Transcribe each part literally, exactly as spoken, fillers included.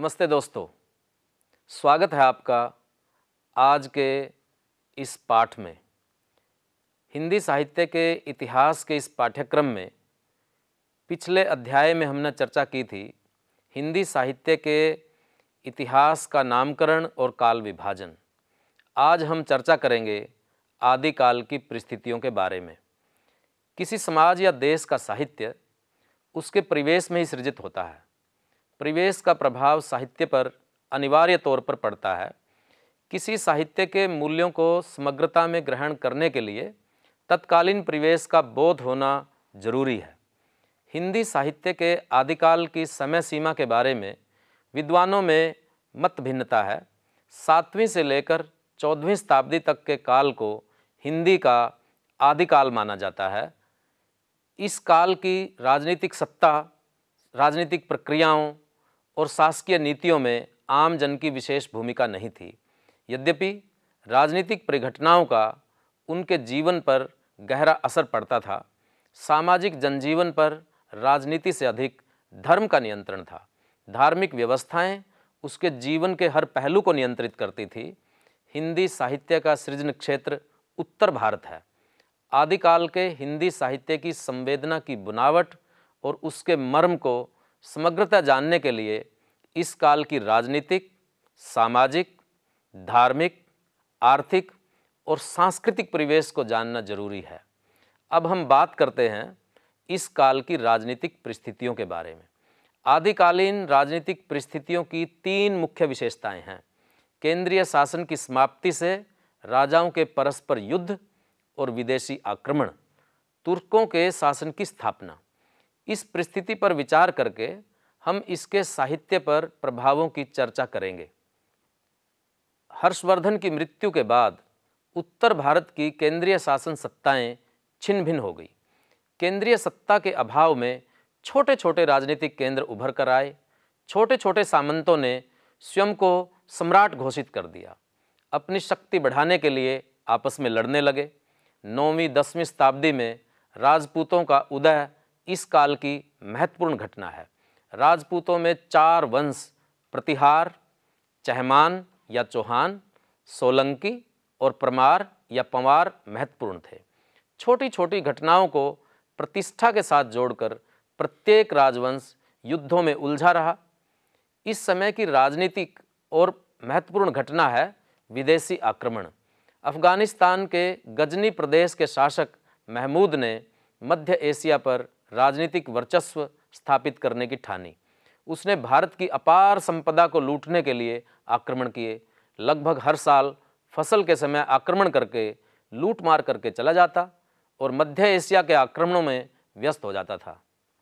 नमस्ते दोस्तों, स्वागत है आपका आज के इस पाठ में। हिंदी साहित्य के इतिहास के इस पाठ्यक्रम में पिछले अध्याय में हमने चर्चा की थी हिंदी साहित्य के इतिहास का नामकरण और काल विभाजन। आज हम चर्चा करेंगे आदिकाल की परिस्थितियों के बारे में। किसी समाज या देश का साहित्य उसके परिवेश में ही सृजित होता है। परिवेश का प्रभाव साहित्य पर अनिवार्य तौर पर पड़ता है। किसी साहित्य के मूल्यों को समग्रता में ग्रहण करने के लिए तत्कालीन परिवेश का बोध होना जरूरी है। हिंदी साहित्य के आदिकाल की समय सीमा के बारे में विद्वानों में मत भिन्नता है। सातवीं से लेकर चौदहवीं शताब्दी तक के काल को हिंदी का आदिकाल माना जाता है। इस काल की राजनीतिक सत्ता, राजनीतिक प्रक्रियाओं और शासकीय नीतियों में आम जन की विशेष भूमिका नहीं थी। यद्यपि राजनीतिक परिघटनाओं का उनके जीवन पर गहरा असर पड़ता था। सामाजिक जनजीवन पर राजनीति से अधिक धर्म का नियंत्रण था। धार्मिक व्यवस्थाएं उसके जीवन के हर पहलू को नियंत्रित करती थी। हिंदी साहित्य का सृजन क्षेत्र उत्तर भारत है। आदिकाल के हिंदी साहित्य की संवेदना की बुनावट और उसके मर्म को समग्रता जानने के लिए इस काल की राजनीतिक, सामाजिक, धार्मिक, आर्थिक और सांस्कृतिक परिवेश को जानना जरूरी है। अब हम बात करते हैं इस काल की राजनीतिक परिस्थितियों के बारे में। आदिकालीन राजनीतिक परिस्थितियों की तीन मुख्य विशेषताएं हैं। केंद्रीय शासन की समाप्ति से राजाओं के परस्पर युद्ध और विदेशी आक्रमण, तुर्कों के शासन की स्थापना। इस परिस्थिति पर विचार करके हम इसके साहित्य पर प्रभावों की चर्चा करेंगे। हर्षवर्धन की मृत्यु के बाद उत्तर भारत की केंद्रीय शासन सत्ताएं छिन्न भिन्न हो गई। केंद्रीय सत्ता के अभाव में छोटे छोटे राजनीतिक केंद्र उभर कर आए। छोटे छोटे सामंतों ने स्वयं को सम्राट घोषित कर दिया। अपनी शक्ति बढ़ाने के लिए आपस में लड़ने लगे। नौवीं दसवीं शताब्दी में राजपूतों का उदय इस काल की महत्वपूर्ण घटना है। राजपूतों में चार वंश प्रतिहार, चहमान या चौहान, सोलंकी और परमार या पंवार महत्वपूर्ण थे। छोटी छोटी घटनाओं को प्रतिष्ठा के साथ जोड़कर प्रत्येक राजवंश युद्धों में उलझा रहा। इस समय की राजनीतिक और महत्वपूर्ण घटना है विदेशी आक्रमण। अफगानिस्तान के गजनी प्रदेश के शासक महमूद ने मध्य एशिया पर राजनीतिक वर्चस्व स्थापित करने की ठानी। उसने भारत की अपार संपदा को लूटने के लिए आक्रमण किए। लगभग हर साल फसल के समय आक्रमण करके लूट मार करके चला जाता और मध्य एशिया के आक्रमणों में व्यस्त हो जाता था।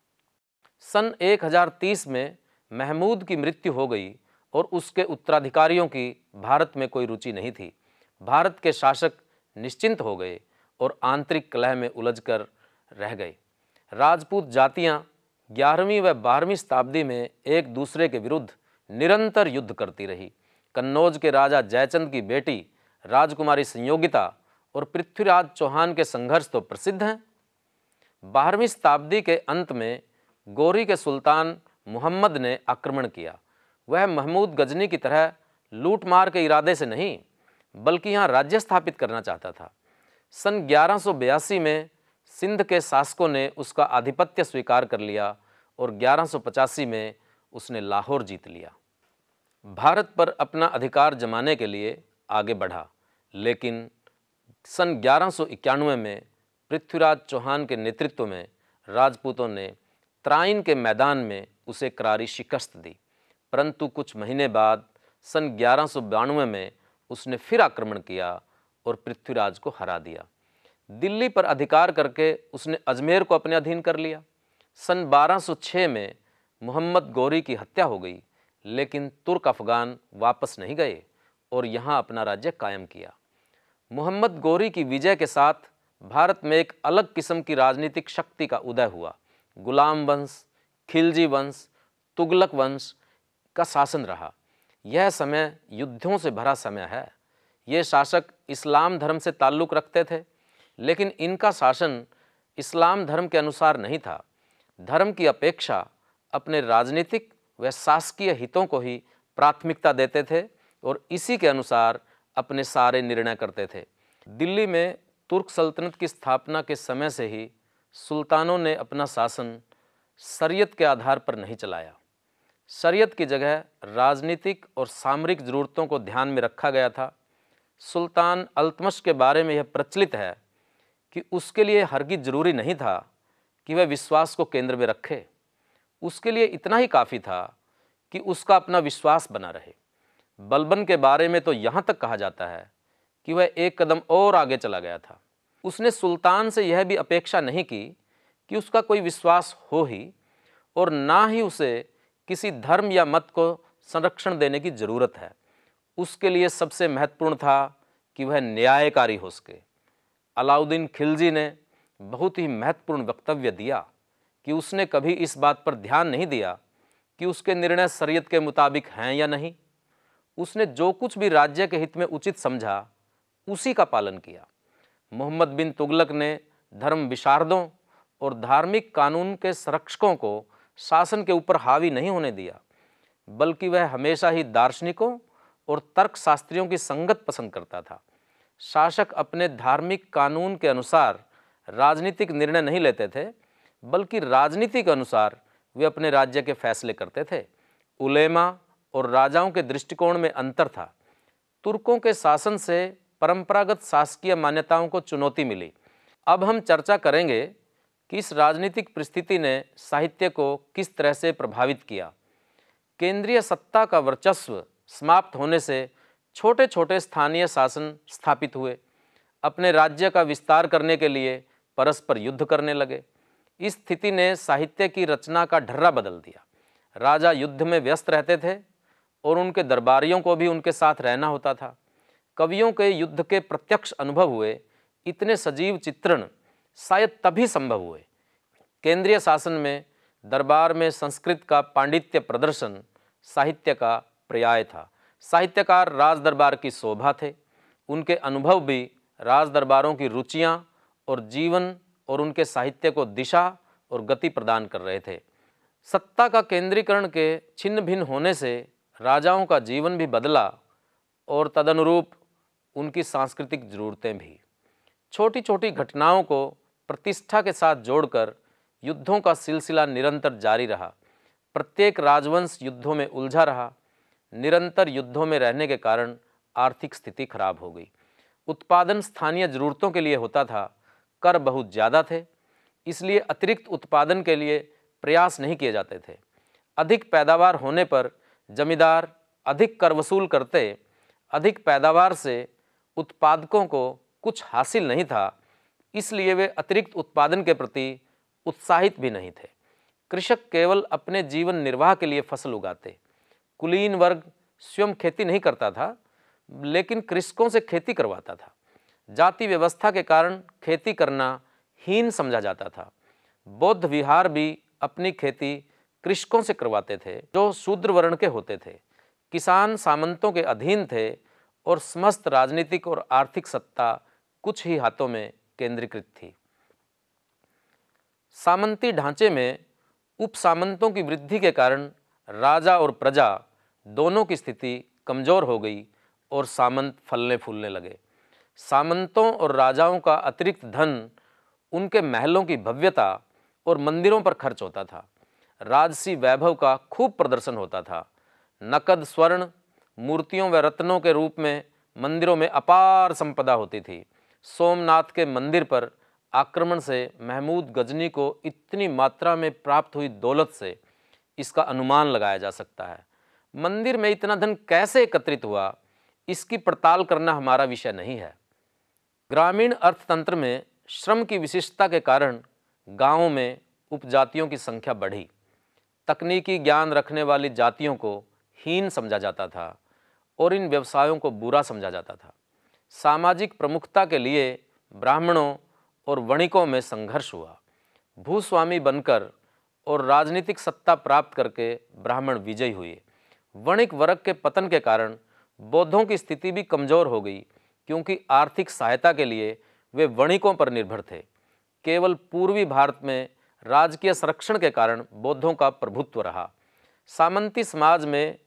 सन एक हज़ार तीस में महमूद की मृत्यु हो गई और उसके उत्तराधिकारियों की भारत में कोई रुचि नहीं थी। भारत के शासक निश्चिंत हो गए और आंतरिक कलह में उलझकर रह गए। राजपूत जातियां ग्यारहवीं व बारहवीं शताब्दी में एक दूसरे के विरुद्ध निरंतर युद्ध करती रही। कन्नौज के राजा जयचंद की बेटी राजकुमारी संयोगिता और पृथ्वीराज चौहान के संघर्ष तो प्रसिद्ध हैं। बारहवीं शताब्दी के अंत में गोरी के सुल्तान मुहम्मद ने आक्रमण किया। वह महमूद गजनी की तरह लूटमार के इरादे से नहीं, बल्कि यहाँ राज्य स्थापित करना चाहता था। सन ग्यारह सौ बयासी में सिंध के शासकों ने उसका आधिपत्य स्वीकार कर लिया और ग्यारह सौ पचासी में उसने लाहौर जीत लिया। भारत पर अपना अधिकार जमाने के लिए आगे बढ़ा, लेकिन सन ग्यारह सौ इक्यानवे में पृथ्वीराज चौहान के नेतृत्व में राजपूतों ने त्राइन के मैदान में उसे करारी शिकस्त दी। परंतु कुछ महीने बाद सन ग्यारह सौ बानवे में उसने फिर आक्रमण किया और पृथ्वीराज को हरा दिया। दिल्ली पर अधिकार करके उसने अजमेर को अपने अधीन कर लिया। सन बारह सौ छह में मोहम्मद गौरी की हत्या हो गई, लेकिन तुर्क अफगान वापस नहीं गए और यहाँ अपना राज्य कायम किया। मोहम्मद गौरी की विजय के साथ भारत में एक अलग किस्म की राजनीतिक शक्ति का उदय हुआ। गुलाम वंश, खिलजी वंश, तुगलक वंश का शासन रहा। यह समय युद्धों से भरा समय है। ये शासक इस्लाम धर्म से ताल्लुक़ रखते थे, लेकिन इनका शासन इस्लाम धर्म के अनुसार नहीं था। धर्म की अपेक्षा अपने राजनीतिक व शासकीय हितों को ही प्राथमिकता देते थे और इसी के अनुसार अपने सारे निर्णय करते थे। दिल्ली में तुर्क सल्तनत की स्थापना के समय से ही सुल्तानों ने अपना शासन शरीयत के आधार पर नहीं चलाया। शरीयत की जगह राजनीतिक और सामरिक ज़रूरतों को ध्यान में रखा गया था। सुल्तान अल्तमश के बारे में यह प्रचलित है कि उसके लिए हरगिज़ ज़रूरी नहीं था कि वह विश्वास को केंद्र में रखे। उसके लिए इतना ही काफ़ी था कि उसका अपना विश्वास बना रहे। बलबन के बारे में तो यहाँ तक कहा जाता है कि वह एक कदम और आगे चला गया था। उसने सुल्तान से यह भी अपेक्षा नहीं की कि उसका कोई विश्वास हो ही, और ना ही उसे किसी धर्म या मत को संरक्षण देने की ज़रूरत है। उसके लिए सबसे महत्वपूर्ण था कि वह न्यायकारी हो सके। अलाउद्दीन खिलजी ने बहुत ही महत्वपूर्ण वक्तव्य दिया कि उसने कभी इस बात पर ध्यान नहीं दिया कि उसके निर्णय शरीयत के मुताबिक हैं या नहीं। उसने जो कुछ भी राज्य के हित में उचित समझा उसी का पालन किया। मोहम्मद बिन तुगलक ने धर्म विशारदों और धार्मिक कानून के संरक्षकों को शासन के ऊपर हावी नहीं होने दिया, बल्कि वह हमेशा ही दार्शनिकों और तर्कशास्त्रियों की संगत पसंद करता था। शासक अपने धार्मिक कानून के अनुसार राजनीतिक निर्णय नहीं लेते थे, बल्कि राजनीति के अनुसार वे अपने राज्य के फैसले करते थे। उलेमा और राजाओं के दृष्टिकोण में अंतर था। तुर्कों के शासन से परंपरागत शासकीय मान्यताओं को चुनौती मिली। अब हम चर्चा करेंगे कि इस राजनीतिक परिस्थिति ने साहित्य को किस तरह से प्रभावित किया। केंद्रीय सत्ता का वर्चस्व समाप्त होने से छोटे छोटे स्थानीय शासन स्थापित हुए। अपने राज्य का विस्तार करने के लिए परस्पर युद्ध करने लगे। इस स्थिति ने साहित्य की रचना का ढर्रा बदल दिया। राजा युद्ध में व्यस्त रहते थे और उनके दरबारियों को भी उनके साथ रहना होता था। कवियों के युद्ध के प्रत्यक्ष अनुभव हुए। इतने सजीव चित्रण शायद तभी संभव हुए। केंद्रीय शासन में दरबार में संस्कृत का पांडित्य प्रदर्शन साहित्य का पर्याय था। साहित्यकार राज दरबार की शोभा थे। उनके अनुभव भी राज दरबारों की रुचियां और जीवन और उनके साहित्य को दिशा और गति प्रदान कर रहे थे। सत्ता का केंद्रीकरण के छिन्न भिन्न होने से राजाओं का जीवन भी बदला और तदनुरूप उनकी सांस्कृतिक जरूरतें भी। छोटी छोटी घटनाओं को प्रतिष्ठा के साथ जोड़कर युद्धों का सिलसिला निरंतर जारी रहा। प्रत्येक राजवंश युद्धों में उलझा रहा। निरंतर युद्धों में रहने के कारण आर्थिक स्थिति खराब हो गई। उत्पादन स्थानीय ज़रूरतों के लिए होता था। कर बहुत ज़्यादा थे, इसलिए अतिरिक्त उत्पादन के लिए प्रयास नहीं किए जाते थे। अधिक पैदावार होने पर जमींदार अधिक कर वसूल करते। अधिक पैदावार से उत्पादकों को कुछ हासिल नहीं था, इसलिए वे अतिरिक्त उत्पादन के प्रति उत्साहित भी नहीं थे। कृषक केवल अपने जीवन निर्वाह के लिए फसल उगाते। कुलीन वर्ग स्वयं खेती नहीं करता था, लेकिन कृषकों से खेती करवाता था। जाति व्यवस्था के कारण खेती करना हीन समझा जाता था। बौद्ध विहार भी अपनी खेती कृषकों से करवाते थे जो शूद्र वर्ण के होते थे। किसान सामंतों के अधीन थे और समस्त राजनीतिक और आर्थिक सत्ता कुछ ही हाथों में केंद्रीकृत थी। सामंती ढांचे में उपसामंतों की वृद्धि के कारण राजा और प्रजा दोनों की स्थिति कमजोर हो गई और सामंत फलने फूलने लगे। सामंतों और राजाओं का अतिरिक्त धन उनके महलों की भव्यता और मंदिरों पर खर्च होता था। राजसी वैभव का खूब प्रदर्शन होता था। नकद, स्वर्ण, मूर्तियों व रत्नों के रूप में मंदिरों में अपार संपदा होती थी। सोमनाथ के मंदिर पर आक्रमण से महमूद गजनी को इतनी मात्रा में प्राप्त हुई दौलत से इसका अनुमान लगाया जा सकता है। मंदिर में इतना धन कैसे एकत्रित हुआ, इसकी पड़ताल करना हमारा विषय नहीं है। ग्रामीण अर्थतंत्र में श्रम की विशिष्टता के कारण गांवों में उपजातियों की संख्या बढ़ी। तकनीकी ज्ञान रखने वाली जातियों को हीन समझा जाता था और इन व्यवसायों को बुरा समझा जाता था। सामाजिक प्रमुखता के लिए ब्राह्मणों और वणिकों में संघर्ष हुआ। भूस्वामी बनकर और राजनीतिक सत्ता प्राप्त करके ब्राह्मण विजयी हुए। वणिक वर्ग के पतन के कारण बौद्धों की स्थिति भी कमजोर हो गई, क्योंकि आर्थिक सहायता के लिए वे वणिकों पर निर्भर थे। केवल पूर्वी भारत में राजकीय संरक्षण के कारण बौद्धों का प्रभुत्व रहा। सामंती समाज में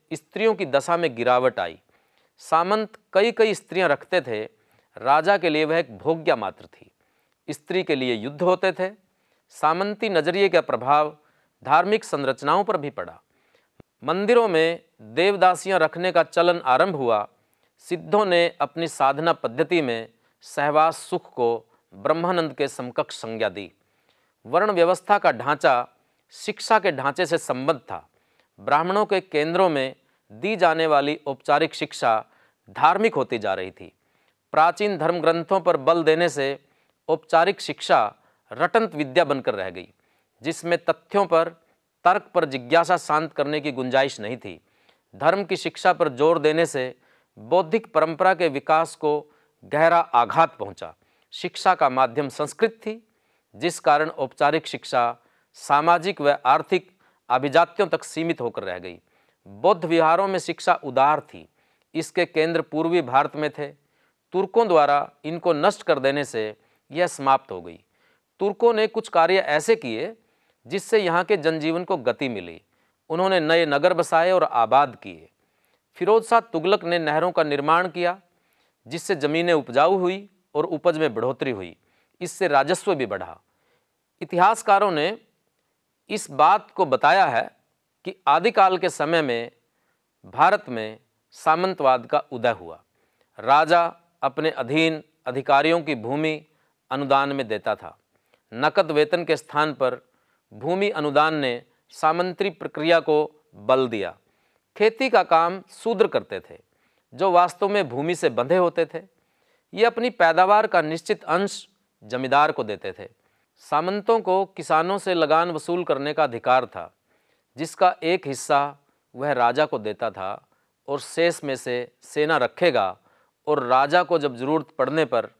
स्त्रियों की दशा में गिरावट आई। सामंत कई कई स्त्रियां रखते थे, राजा के लिए वह एक भोग्या मात्र थी। स्त्री के लिए युद्ध होते थे। सामंती नजरिए का प्रभाव धार्मिक संरचनाओं पर भी पड़ा। मंदिरों में देवदासियां रखने का चलन आरंभ हुआ। सिद्धों ने अपनी साधना पद्धति में सहवास सुख को ब्रह्मानंद के समकक्ष संज्ञा दी। वर्ण व्यवस्था का ढांचा शिक्षा के ढांचे से संबद्ध था। ब्राह्मणों के केंद्रों में दी जाने वाली औपचारिक शिक्षा धार्मिक होती जा रही थी। प्राचीन धर्म ग्रंथों पर बल देने से औपचारिक शिक्षा रटंत विद्या बनकर रह गई, जिसमें तथ्यों पर, तर्क पर जिज्ञासा शांत करने की गुंजाइश नहीं थी। धर्म की शिक्षा पर जोर देने से बौद्धिक परंपरा के विकास को गहरा आघात पहुंचा। शिक्षा का माध्यम संस्कृत थी, जिस कारण औपचारिक शिक्षा सामाजिक व आर्थिक अभिजात्यों तक सीमित होकर रह गई। बौद्ध विहारों में शिक्षा उदार थी। इसके केंद्र पूर्वी भारत में थे। तुर्कों द्वारा इनको नष्ट कर देने से यह समाप्त हो गई। तुर्कों ने कुछ कार्य ऐसे किए जिससे यहाँ के जनजीवन को गति मिली। उन्होंने नए नगर बसाए और आबाद किए। फिरोज शाह तुगलक ने नहरों का निर्माण किया, जिससे ज़मीनें उपजाऊ हुई और उपज में बढ़ोतरी हुई। इससे राजस्व भी बढ़ा। इतिहासकारों ने इस बात को बताया है कि आदिकाल के समय में भारत में सामंतवाद का उदय हुआ। राजा अपने अधीन अधिकारियों की भूमि अनुदान में देता था। नकद वेतन के स्थान पर भूमि अनुदान ने सामंती प्रक्रिया को बल दिया। खेती का काम शूद्र करते थे, जो वास्तव में भूमि से बंधे होते थे। ये अपनी पैदावार का निश्चित अंश जमींदार को देते थे। सामंतों को किसानों से लगान वसूल करने का अधिकार था, जिसका एक हिस्सा वह राजा को देता था और शेष में से सेना रखेगा, और राजा को जब जरूरत पड़ने पर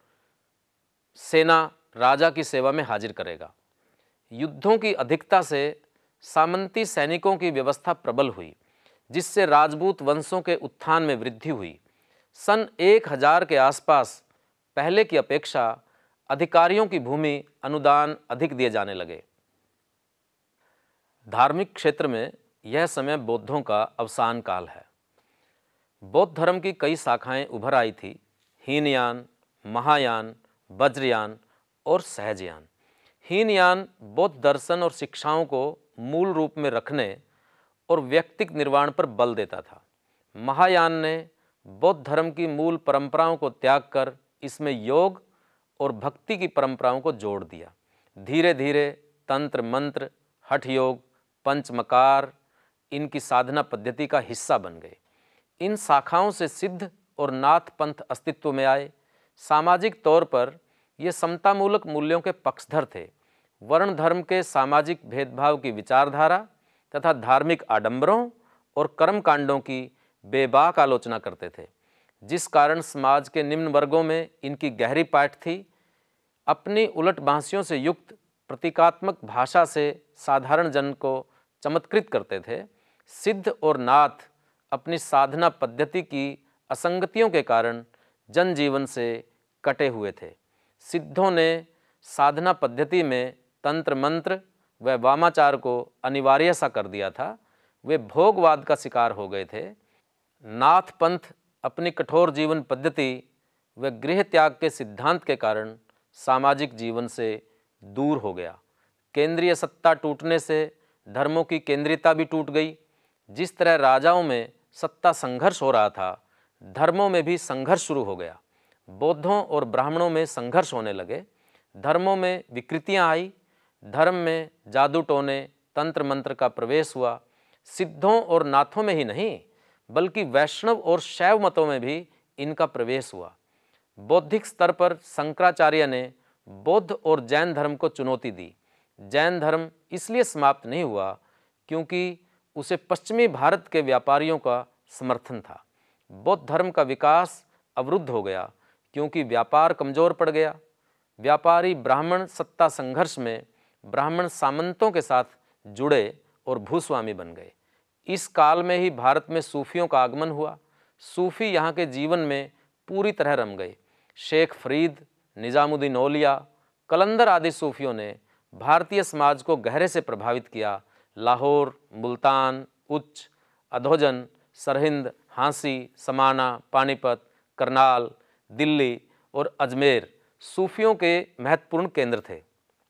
सेना राजा की सेवा में हाजिर करेगा। युद्धों की अधिकता से सामंती सैनिकों की व्यवस्था प्रबल हुई, जिससे राजपूत वंशों के उत्थान में वृद्धि हुई। सन एक हजार के आसपास पहले की अपेक्षा अधिकारियों की भूमि अनुदान अधिक दिए जाने लगे। धार्मिक क्षेत्र में यह समय बौद्धों का अवसान काल है। बौद्ध धर्म की कई शाखाएं उभर आई थी। हीनयान, महायान, वज्रयान और सहजयान। हीनयान बौद्ध दर्शन और शिक्षाओं को मूल रूप में रखने और व्यक्तिक निर्वाण पर बल देता था। महायान ने बौद्ध धर्म की मूल परंपराओं को त्याग कर इसमें योग और भक्ति की परंपराओं को जोड़ दिया। धीरे धीरे तंत्र, मंत्र, हठ योग, पंचमकार इनकी साधना पद्धति का हिस्सा बन गए। इन शाखाओं से सिद्ध और नाथ पंथ अस्तित्व में आए। सामाजिक तौर पर ये समतामूलक मूल्यों के पक्षधर थे। वर्ण धर्म के सामाजिक भेदभाव की विचारधारा तथा धार्मिक आडंबरों और कर्मकांडों की बेबाक आलोचना करते थे, जिस कारण समाज के निम्न वर्गों में इनकी गहरी पाठ थी। अपनी उलट बांसियों से युक्त प्रतीकात्मक भाषा से साधारण जन को चमत्कृत करते थे। सिद्ध और नाथ अपनी साधना पद्धति की असंगतियों के कारण जनजीवन से कटे हुए थे। सिद्धों ने साधना पद्धति में तंत्र मंत्र व वामाचार को अनिवार्य सा कर दिया था। वे भोगवाद का शिकार हो गए थे। नाथ पंथ अपनी कठोर जीवन पद्धति व गृह त्याग के सिद्धांत के कारण सामाजिक जीवन से दूर हो गया। केंद्रीय सत्ता टूटने से धर्मों की केंद्रीयता भी टूट गई। जिस तरह राजाओं में सत्ता संघर्ष हो रहा था, धर्मों में भी संघर्ष शुरू हो गया। बौद्धों और ब्राह्मणों में संघर्ष होने लगे। धर्मों में विकृतियां आई। धर्म में जादू टोने, तंत्र मंत्र का प्रवेश हुआ। सिद्धों और नाथों में ही नहीं, बल्कि वैष्णव और शैव मतों में भी इनका प्रवेश हुआ। बौद्धिक स्तर पर शंकराचार्य ने बौद्ध और जैन धर्म को चुनौती दी। जैन धर्म इसलिए समाप्त नहीं हुआ क्योंकि उसे पश्चिमी भारत के व्यापारियों का समर्थन था। बौद्ध धर्म का विकास अवरुद्ध हो गया क्योंकि व्यापार कमजोर पड़ गया। व्यापारी ब्राह्मण सत्ता संघर्ष में ब्राह्मण सामंतों के साथ जुड़े और भूस्वामी बन गए। इस काल में ही भारत में सूफियों का आगमन हुआ। सूफी यहाँ के जीवन में पूरी तरह रम गए। शेख फरीद, निजामुद्दीन औलिया, कलंदर आदि सूफियों ने भारतीय समाज को गहरे से प्रभावित किया। लाहौर, मुल्तान, उच्च, अधोजन, सरहिंद, हांसी, समाना, पानीपत, करनाल, दिल्ली और अजमेर सूफियों के महत्वपूर्ण केंद्र थे।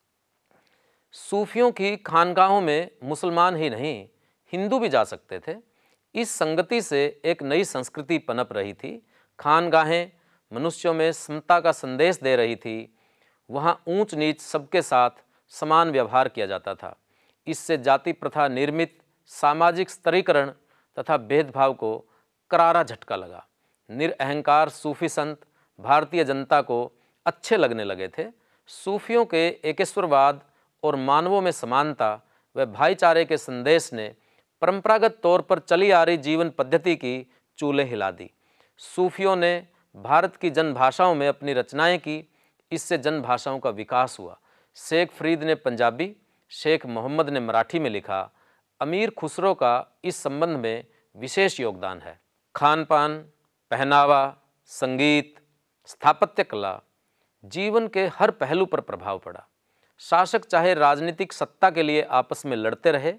सूफियों की खानगाहों में मुसलमान ही नहीं, हिंदू भी जा सकते थे। इस संगति से एक नई संस्कृति पनप रही थी। खानगाहें मनुष्यों में समता का संदेश दे रही थी। वहाँ ऊंच नीच सबके साथ समान व्यवहार किया जाता था। इससे जाति प्रथा निर्मित सामाजिक स्तरीकरण तथा भेदभाव को करारा झटका लगा। निरअहंकार सूफी संत भारतीय जनता को अच्छे लगने लगे थे। सूफियों के एकेश्वरवाद और मानवों में समानता व भाईचारे के संदेश ने परंपरागत तौर पर चली आ रही जीवन पद्धति की चूल्हे हिला दी। सूफियों ने भारत की जनभाषाओं में अपनी रचनाएं की। इससे जनभाषाओं का विकास हुआ। शेख फरीद ने पंजाबी, शेख मोहम्मद ने मराठी में लिखा। अमीर खुसरो का इस संबंध में विशेष योगदान है। खान पान, पहनावा, संगीत, स्थापत्य कला, जीवन के हर पहलू पर प्रभाव पड़ा। शासक चाहे राजनीतिक सत्ता के लिए आपस में लड़ते रहे,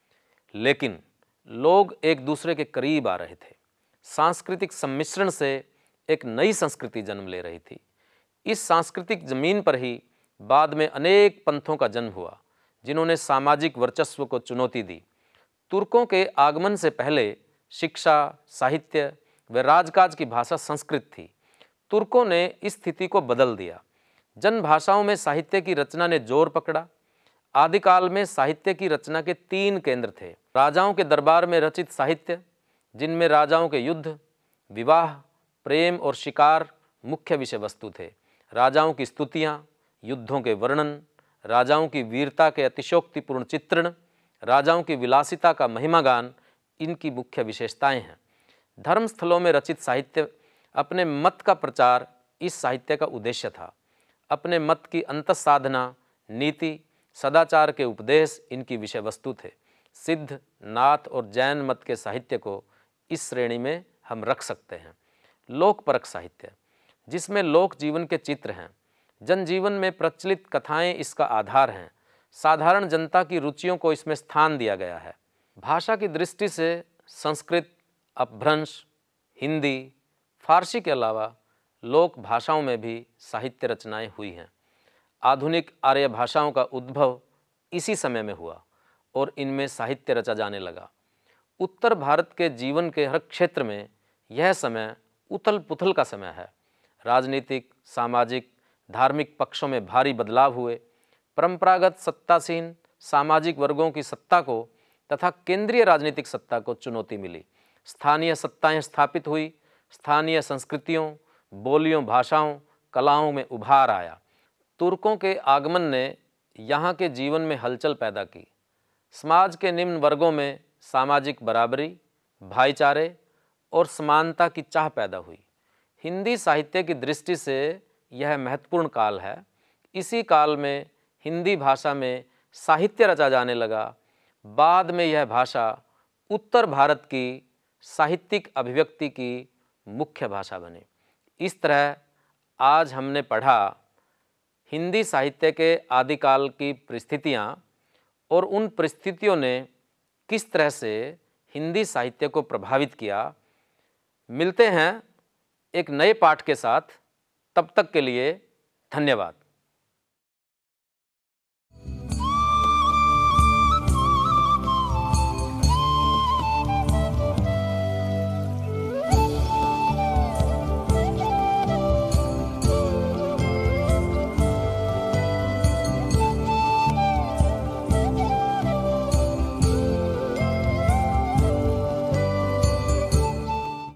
लेकिन लोग एक दूसरे के करीब आ रहे थे। सांस्कृतिक सम्मिश्रण से एक नई संस्कृति जन्म ले रही थी। इस सांस्कृतिक जमीन पर ही बाद में अनेक पंथों का जन्म हुआ, जिन्होंने सामाजिक वर्चस्व को चुनौती दी। तुर्कों के आगमन से पहले शिक्षा, साहित्य व राजकाज की भाषा संस्कृत थी। तुर्कों ने इस स्थिति को बदल दिया। जनभाषाओं में साहित्य की रचना ने जोर पकड़ा। आदिकाल में साहित्य की रचना के तीन केंद्र थे। राजाओं के दरबार में रचित साहित्य, जिनमें राजाओं के युद्ध, विवाह, प्रेम और शिकार मुख्य विषय वस्तु थे। राजाओं की स्तुतियाँ, युद्धों के वर्णन, राजाओं की वीरता के अतिशयोक्तिपूर्ण चित्रण, राजाओं की विलासिता का महिमागान इनकी मुख्य विशेषताएं हैं। धर्मस्थलों में रचित साहित्य अपने मत का प्रचार इस साहित्य का उद्देश्य था। अपने मत की अंतःसाधना, नीति, सदाचार के उपदेश इनकी विषय वस्तु थे। सिद्ध, नाथ और जैन मत के साहित्य को इस श्रेणी में हम रख सकते हैं। लोकपरक साहित्य, जिसमें लोक जीवन के चित्र हैं। जनजीवन में प्रचलित कथाएं इसका आधार हैं। साधारण जनता की रुचियों को इसमें स्थान दिया गया है। भाषा की दृष्टि से संस्कृत, अपभ्रंश, हिंदी, फारसी के अलावा लोक भाषाओं में भी साहित्य रचनाएं हुई हैं। आधुनिक आर्य भाषाओं का उद्भव इसी समय में हुआ और इनमें साहित्य रचा जाने लगा। उत्तर भारत के जीवन के हर क्षेत्र में यह समय उथल पुथल का समय है। राजनीतिक, सामाजिक, धार्मिक पक्षों में भारी बदलाव हुए। परंपरागत सत्तासीन सामाजिक वर्गों की सत्ता को तथा केंद्रीय राजनीतिक सत्ता को चुनौती मिली। स्थानीय सत्ताएं स्थापित हुई। स्थानीय संस्कृतियों, बोलियों, भाषाओं, कलाओं में उभार आया। तुर्कों के आगमन ने यहाँ के जीवन में हलचल पैदा की। समाज के निम्न वर्गों में सामाजिक बराबरी, भाईचारे और समानता की चाह पैदा हुई। हिंदी साहित्य की दृष्टि से यह महत्वपूर्ण काल है। इसी काल में हिंदी भाषा में साहित्य रचा जाने लगा। बाद में यह भाषा उत्तर भारत की साहित्यिक अभिव्यक्ति की मुख्य भाषा बनी। इस तरह आज हमने पढ़ा हिंदी साहित्य के आदिकाल की परिस्थितियाँ और उन परिस्थितियों ने किस तरह से हिंदी साहित्य को प्रभावित किया। मिलते हैं एक नए पाठ के साथ। तब तक के लिए धन्यवाद।